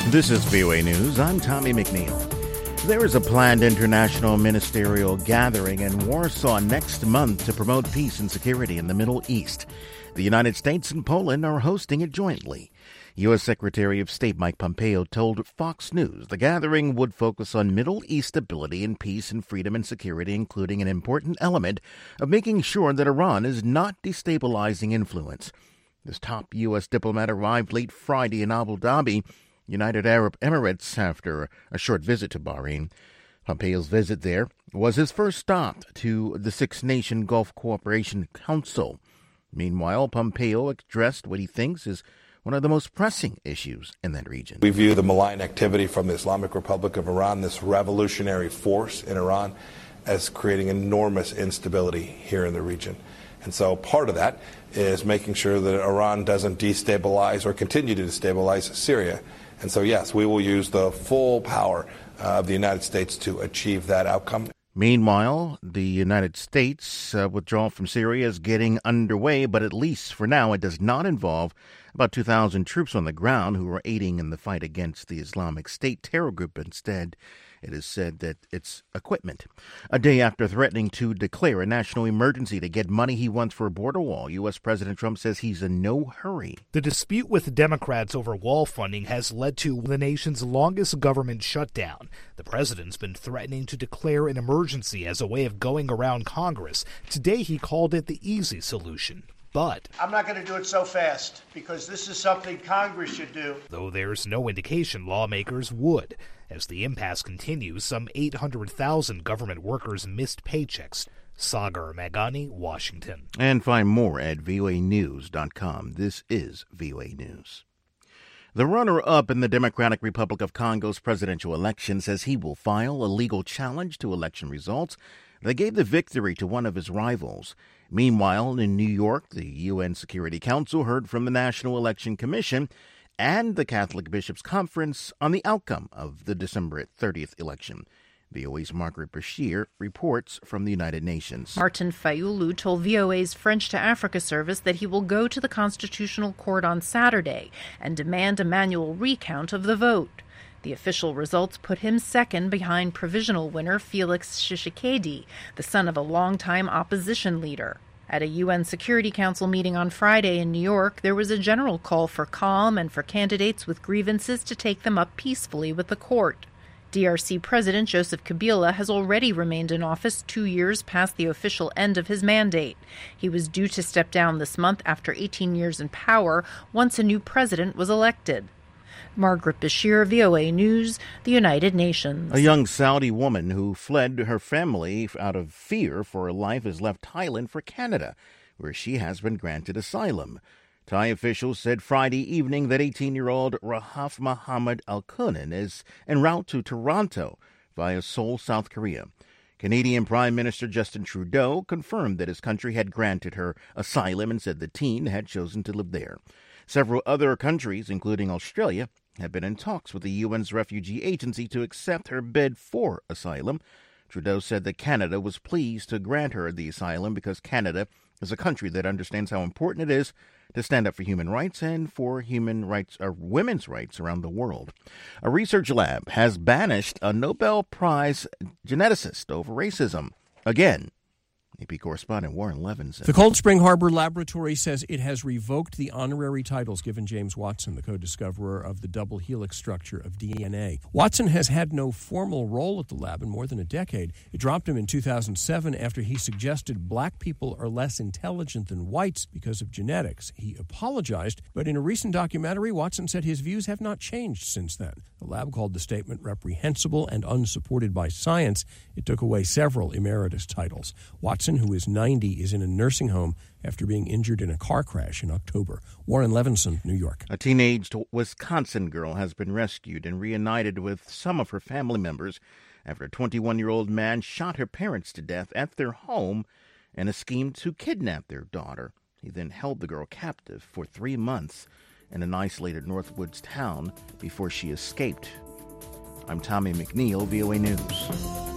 This is VOA News. I'm Tommy McNeil. There is a planned international ministerial gathering in Warsaw next month to promote peace and security in the Middle East. The United States and Poland are hosting it jointly. U.S. Secretary of State Mike Pompeo told Fox News the gathering would focus on Middle East stability and peace and freedom and security, including an important element of making sure that Iran is not destabilizing influence. This top U.S. diplomat arrived late Friday in Abu Dhabi, United Arab Emirates, after a short visit to Bahrain. Pompeo's visit there was his first stop to the Six-Nation Gulf Cooperation Council. Meanwhile, Pompeo addressed what he thinks is one of the most pressing issues in that region. We view the malign activity from the Islamic Republic of Iran, this revolutionary force in Iran, as creating enormous instability here in the region. And so part of that is making sure that Iran doesn't destabilize or continue to destabilize Syria. And so, yes, we will use the full power of the United States to achieve that outcome. Meanwhile, the United States withdrawal from Syria is getting underway, but at least for now it does not involve about 2,000 troops on the ground who are aiding in the fight against the Islamic State terror group. Instead, it is said that it's equipment. A day after threatening to declare a national emergency to get money he wants for a border wall, U.S. President Trump says he's in no hurry. The dispute with Democrats over wall funding has led to the nation's longest government shutdown. The president's been threatening to declare an emergency as a way of going around Congress. Today, he called it the easy solution. But I'm not going to do it so fast because this is something Congress should do. Though there's no indication lawmakers would. As the impasse continues, some 800,000 government workers missed paychecks. Sagar Magani, Washington. And find more at voanews.com. This is VOA News. The runner-up in the Democratic Republic of Congo's presidential election says he will file a legal challenge to election results that gave the victory to one of his rivals. Meanwhile, in New York, the UN Security Council heard from the National Election Commission and the Catholic Bishops' Conference on the outcome of the December 30th election. VOA's Margaret Bashir reports from the United Nations. Martin Fayulu told VOA's French to Africa service that he will go to the Constitutional Court on Saturday and demand a manual recount of the vote. The official results put him second behind provisional winner Felix Tshisekedi, the son of a longtime opposition leader. At a UN Security Council meeting on Friday in New York, there was a general call for calm and for candidates with grievances to take them up peacefully with the court. DRC President Joseph Kabila has already remained in office 2 years past the official end of his mandate. He was due to step down this month after 18 years in power once a new president was elected. Margaret Bashir, VOA News, the United Nations. A young Saudi woman who fled her family out of fear for her life has left Thailand for Canada, where she has been granted asylum. Thai officials said Friday evening that 18-year-old Rahaf Mohammed Al-Kunan is en route to Toronto via Seoul, South Korea. Canadian Prime Minister Justin Trudeau confirmed that his country had granted her asylum and said the teen had chosen to live there. Several other countries, including Australia, have been in talks with the UN's refugee agency to accept her bid for asylum. Trudeau said that Canada was pleased to grant her the asylum because Canada is a country that understands how important it is to stand up for human rights and for human rights or women's rights around the world. A research lab has banished a Nobel Prize geneticist over racism. Again, AP correspondent Warren Levinson. The Cold Spring Harbor Laboratory says it has revoked the honorary titles given James Watson, the co-discoverer of the double helix structure of DNA. Watson has had no formal role at the lab in more than a decade. It dropped him in 2007 after he suggested black people are less intelligent than whites because of genetics. He apologized, but in a recent documentary, Watson said his views have not changed since then. The lab called the statement reprehensible and unsupported by science. It took away several emeritus titles. Watson, who is 90, is in a nursing home after being injured in a car crash in October. Warren Levinson, New York. A teenage Wisconsin girl has been rescued and reunited with some of her family members after a 21-year-old man shot her parents to death at their home in a scheme to kidnap their daughter. He then held the girl captive for 3 months in an isolated Northwoods town before she escaped. I'm Tommy McNeil, VOA News.